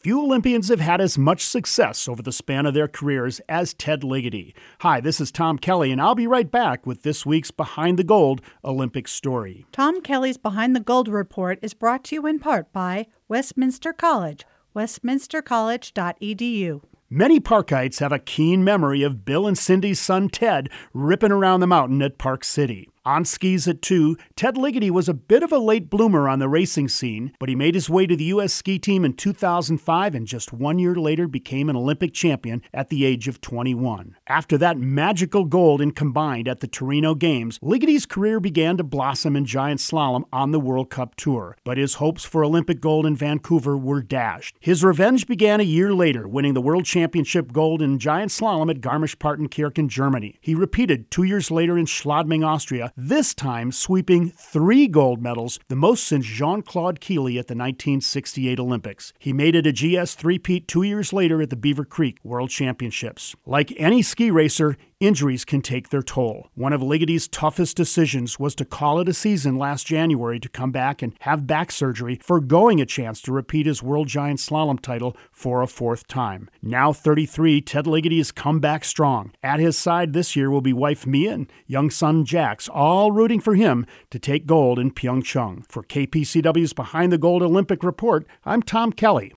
Few Olympians have had as much success over the span of their careers as Ted Ligety. Hi, this is Tom Kelly, and I'll be right back with this week's Behind the Gold Olympic story. Tom Kelly's Behind the Gold report is brought to you in part by Westminster College, westminstercollege.edu. Many Parkites have a keen memory of Bill and Cindy's son Ted ripping around the mountain at Park City. On skis at 2, Ted Ligety was a bit of a late bloomer on the racing scene, but he made his way to the U.S. ski team in 2005 and just 1 year later became an Olympic champion at the age of 21. After that magical gold in combined at the Torino Games, Ligaty's career began to blossom in giant slalom on the World Cup Tour, but his hopes for Olympic gold in Vancouver were dashed. His revenge began a year later, winning the World Championship gold in giant slalom at Garmisch-Partenkirchen, Germany. He repeated 2 years later in Schladming, Austria, this time sweeping 3 gold medals, the most since Jean-Claude Killy at the 1968 Olympics. He made it a GS three-peat 2 years later at the Beaver Creek World Championships. Like any ski racer, injuries can take their toll. One of Ligaty's toughest decisions was to call it a season last January to come back and have back surgery, foregoing a chance to repeat his World Giant Slalom title for a 4th time. Now 33, Ted Ligety has come back strong. At his side this year will be wife Mia and young son Jax, all rooting for him to take gold in Pyeongchang. For KPCW's Behind the Gold Olympic Report, I'm Tom Kelly.